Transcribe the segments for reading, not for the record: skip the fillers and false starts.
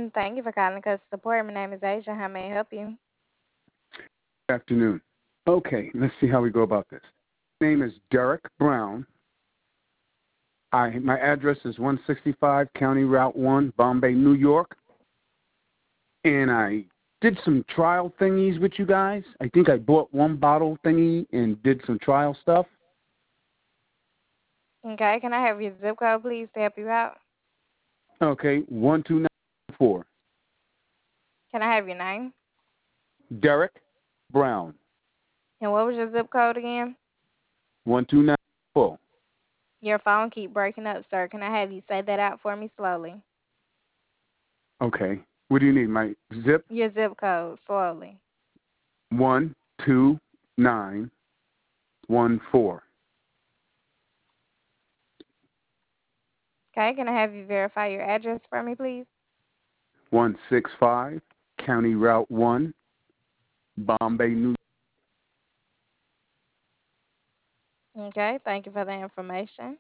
Thank you for calling Customer Support. My name is Asia. How may I help you? Good afternoon. Okay, let's see how we go about this. My name is Derek Brown. My address is 165 County Route 1, Bombay, New York. And I did some trial thingies with you guys. I think I bought one bottle thingy and did some trial stuff. Okay, can I have your zip code, please, to help you out? Okay, 1294. Can I have your name? Derek Brown, And what was your zip code again? 1294. Your phone keep breaking up, sir. Can I have you say that out for me slowly? Okay, what do you need? My zip? Your zip code, slowly. 12914. Okay, can I have you verify your address for me, please? 165 County Route 1, Bombay, New York. Okay, thank you for the information.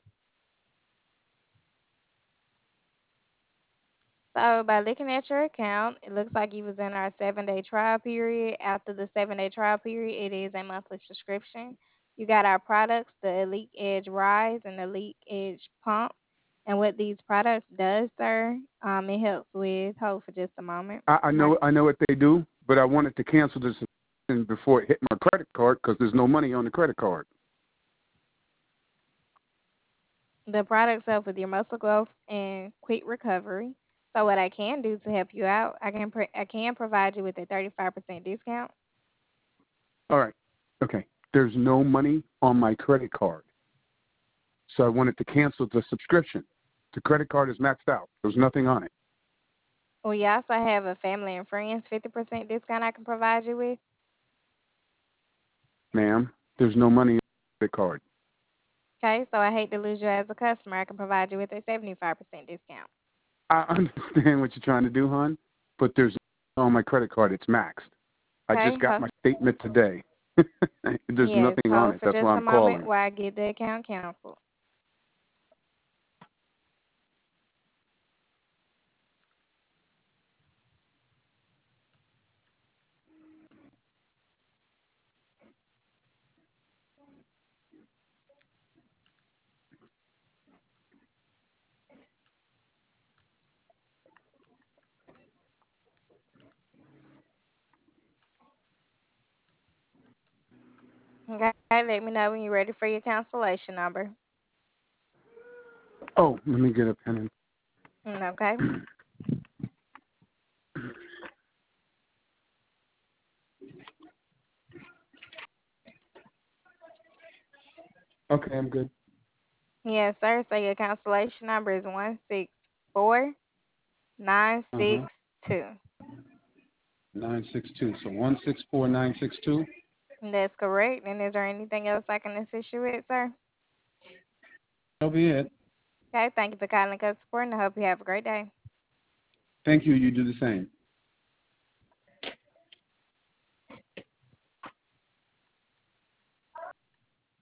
So by looking at your account, it looks like you was in our 7-day trial period. After the 7-day trial period, it is a monthly subscription. You got our products, the Elite Edge Rise and Elite Edge Pump. And what these products does, sir, it helps with, hold for just a moment. I know what they do, but I wanted to cancel this before it hit my credit card because there's no money on the credit card. The products help with your muscle growth and quick recovery. So what I can do to help you out, I can provide you with a 35% discount. All right. Okay. There's no money on my credit card. So I wanted to cancel the subscription. The credit card is maxed out. There's nothing on it. We also have a family and friends 50% discount I can provide you with. Ma'am, there's no money on the credit card. Okay, so I hate to lose you as a customer. I can provide you with a 75% discount. I understand what you're trying to do, hon, but there's no on my credit card. It's maxed. I Okay, just got my statement today. There's yes, nothing on hold it. for That's just why a I'm moment calling. while I get the account canceled. Okay, let me know when you're ready for your cancellation number. Oh, let me get a pen. Okay. Okay, I'm good. Yes, sir. So your cancellation number is 164962. 962. So 164962. That's correct. And is there anything else I can assist you with, sir? That'll be it. Okay, thank you for calling us support and I hope you have a great day. Thank you. You do the same.